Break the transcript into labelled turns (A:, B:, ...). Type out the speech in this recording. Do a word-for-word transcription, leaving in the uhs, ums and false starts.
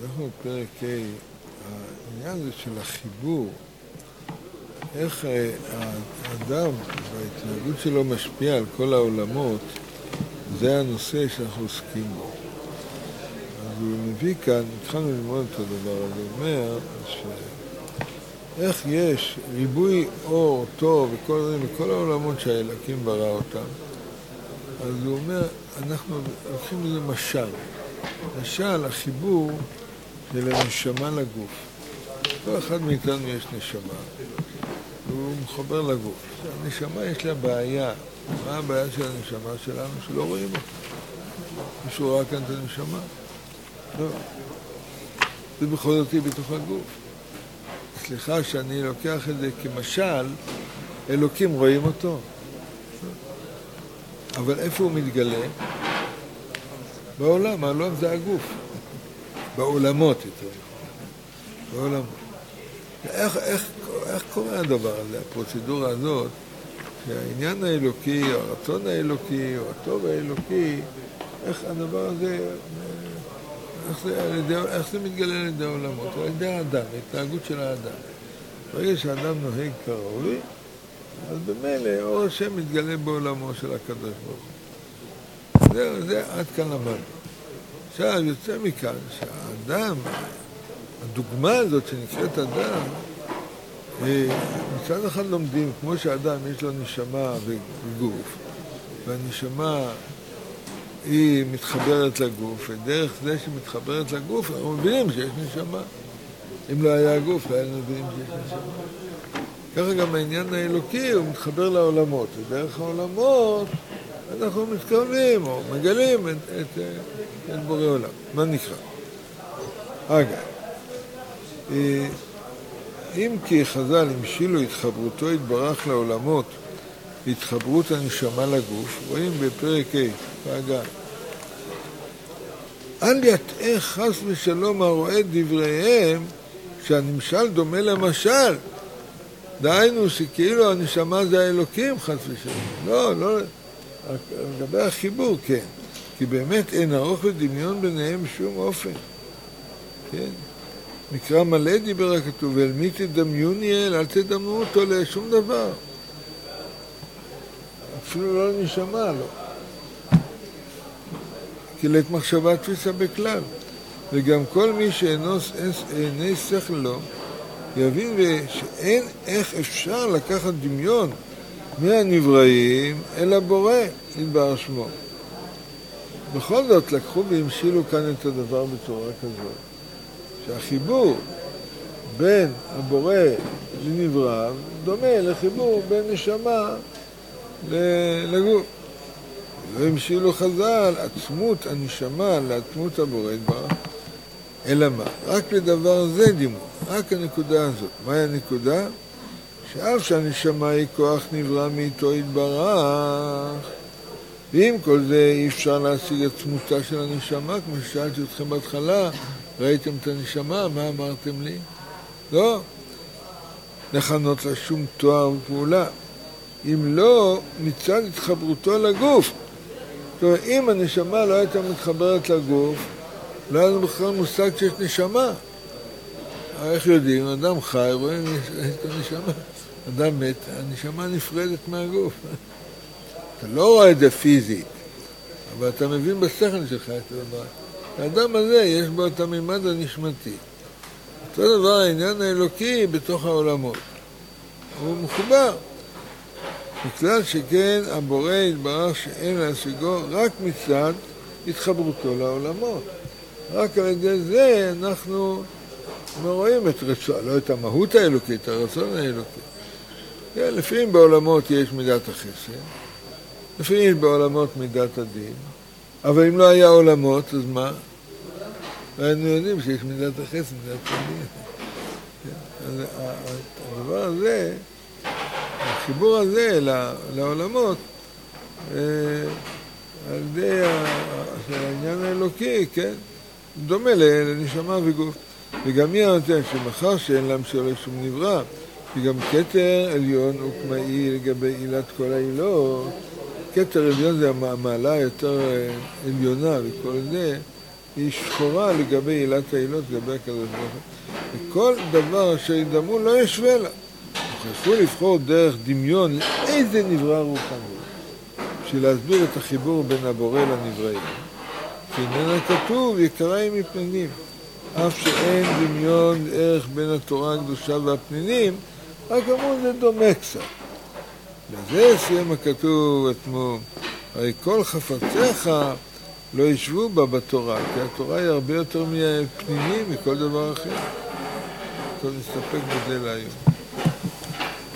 A: אנחנו בפרק ה', העניין הזה של החיבור, איך האדם וההתנהגות שלו משפיע על כל העולמות, זה הנושא שאנחנו עוסקים בו. אז הוא מביא כאן, התחלנו ללמוד את הדבר הזה, הוא אומר ש... איך יש ריבוי אור טוב וכל זה, מכל העולמות שהאלוקים ברא אותם. אז הוא אומר, אנחנו לוקחים לזה משל. משל, החיבור של הנשמה לגוף. כל אחד מאיתנו יש נשמה, והוא מחבר לגוף. הנשמה יש לה בעיה. מה הבעיה של הנשמה שלנו? שלא רואים אותה. מישהו ראה כאן את הנשמה? לא. זה בכל זאת היא בתוך הגוף. סליחה שאני לוקח את זה כמשל, אלוקים רואים אותו. אבל איפה הוא מתגלה? בעולם, העולם זה הגוף. בעולמות יותר. בעולמות. איך, איך, איך קורה הדבר הזה, הפרוצדורה הזאת, שהעניין האלוקי, הרצון האלוקי, או הטוב האלוקי, איך הדבר הזה, איך זה, איך זה מתגלה על ידי העולמות? על ידי האדם, ההתנהגות של האדם. ברגע שהאדם נוהג כראוי, אז במילא אור השם מתגלה בעולמו של הקדוש ברוך הוא. זה, זה עד כאן למד. עכשיו יוצא מכאן שהאדם, הדוגמה הזאת שנקראת אדם, מצד אחד לומדים, כמו שהאדם יש לו נשמה וגוף, והנשמה היא מתחברת לגוף, ודרך זה שמתחברת לגוף, אנחנו מבינים שיש נשמה. אם לא היה הגוף, לא היינו מבינים שיש נשמה. ככה גם העניין האלוקי, הוא מתחבר לעולמות, ודרך העולמות אנחנו מתקרבים, או מגלים את, את, את בורא עולם. מה נקרא? אגב, אם כי חז"ל המשילו התחברותו התברך לעולמות, התחברות הנשמה לגוף, רואים בפרק ה' בהגה. אל יטעה חס ושלום הרואה דבריהם שהנמשל דומה למשל. דהיינו שכאילו הנשמה זה האלוקים חס ושלום. לא, לא, לגבי החיבור, כן. כי באמת אין ארוך ודמיון ביניהם בשום אופן. כן. מקרא מלא דיבר הכתוב, אל מי תדמיוני אל, אל תדמו אותו לשום דבר. אפילו לא נשמה, לא. כי לית מחשבה תפיסה בכלל. וגם כל מי שאינו עיני שכל לו, יבין שאין איך אפשר לקחת דמיון מהנבראים אל הבורא, יתברך שמו. בכל זאת לקחו והמשילו כאן את הדבר בצורה כזאת. שהחיבור בין הבורא לנבראו דומה לחיבור בין נשמה לגוף. לא המשילו חז"ל עצמות הנשמה לעצמות הבורא יתברך, אלא מה? רק לדבר זה דימו, רק הנקודה הזאת. מהי הנקודה? שאף שהנשמה היא כוח נברא מאיתו יתברך, ועם כל זה אי אפשר להשיג עצמותה של הנשמה, כמו ששאלתי אתכם בהתחלה, ראיתם את הנשמה, מה אמרתם לי? לא, נכנות לה שום תואר ופעולה. אם לא, מצד התחברותו לגוף. זאת אומרת, אם הנשמה לא הייתה מתחברת לגוף, לא היה לנו בכלל מושג שיש נשמה. איך יודעים? אדם חי, רואים את הנשמה. אדם מת, הנשמה נפרדת מהגוף. אתה לא רואה את זה פיזית, אבל אתה מבין בשכל שלך את הדבר. האדם הזה יש בו את הממד הנשמתי. אותו דבר העניין האלוקי בתוך העולמות. הוא מחובר. בכלל שכן הבורא יתברך שאין להשיגו רק מצד התחברותו לעולמות. רק על ידי זה אנחנו רואים את רצון, לא את המהות האלוקית, את הרצון האלוקי. כן, לפעמים בעולמות יש מידת החסד, לפעמים יש בעולמות מידת הדין, אבל אם לא היה עולמות, אז מה? היינו יודעים שיש מידת החסד, מידת הדין. אז הדבר הזה, החיבור הזה לעולמות, על ידי העניין האלוקי, כן? דומה לנשמה וגוף. וגם מי הנותן שמחר שאין להם שלא שום נברא, וגם כתר עליון וקמאי לגבי עילת כל העילות. כתר עליון זה המעלה יותר עליונה וכל זה, היא שחורה לגבי עילת העילות, לגבי הקדוש ברוך הוא. וכל דבר אשר ידמו לא ישווה לה. חשבו לבחור דרך דמיון לאיזה נברא רוחני, בשביל להסביר את החיבור בין הבורא לנבראים. שאיננה כתוב יקריים מפנינים. אף שאין דמיון ערך בין התורה הקדושה והפנינים, רק אמרו זה דומה קצת. לזה סיים הכתוב אתמול, הרי כל חפציך לא ישבו בה בתורה, כי התורה היא הרבה יותר מפנינים מכל דבר אחר. טוב, נסתפק בזה להיום.